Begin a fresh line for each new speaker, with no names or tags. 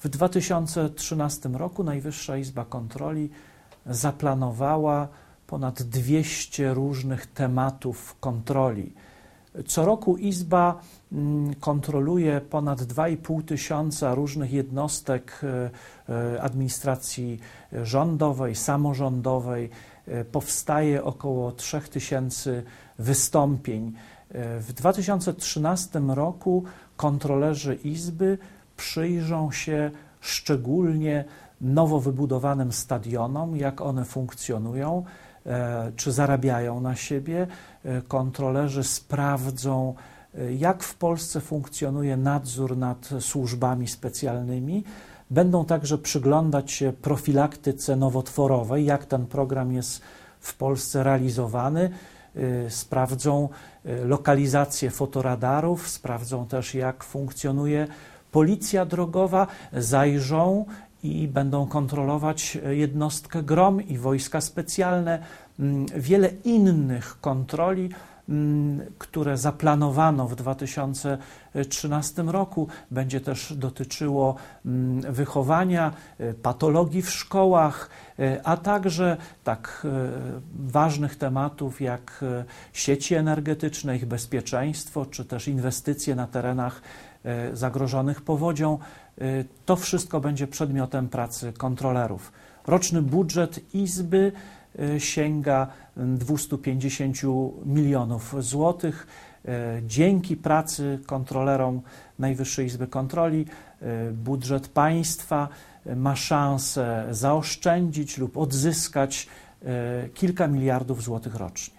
W 2013 roku Najwyższa Izba Kontroli zaplanowała ponad 200 różnych tematów kontroli. Co roku Izba kontroluje ponad 2,5 tysiąca różnych jednostek administracji rządowej, samorządowej. Powstaje około 3000 wystąpień. W 2013 roku kontrolerzy Izby przyjrzą się szczególnie nowo wybudowanym stadionom, jak one funkcjonują, czy zarabiają na siebie. Kontrolerzy sprawdzą, jak w Polsce funkcjonuje nadzór nad służbami specjalnymi. Będą także przyglądać się profilaktyce nowotworowej, jak ten program jest w Polsce realizowany. Sprawdzą lokalizację fotoradarów, sprawdzą też, jak funkcjonuje policja drogowa, zajrzą i będą kontrolować jednostkę GROM i wojska specjalne. Wiele innych kontroli, które zaplanowano w 2013 roku, będzie też dotyczyło wychowania, patologii w szkołach, a także tak ważnych tematów jak sieci energetyczne, ich bezpieczeństwo, czy też inwestycje na terenach zagrożonych powodzią. To wszystko będzie przedmiotem pracy kontrolerów. Roczny budżet Izby sięga 250 milionów złotych. Dzięki pracy kontrolerom Najwyższej Izby Kontroli budżet państwa ma szansę zaoszczędzić lub odzyskać kilka miliardów złotych rocznie.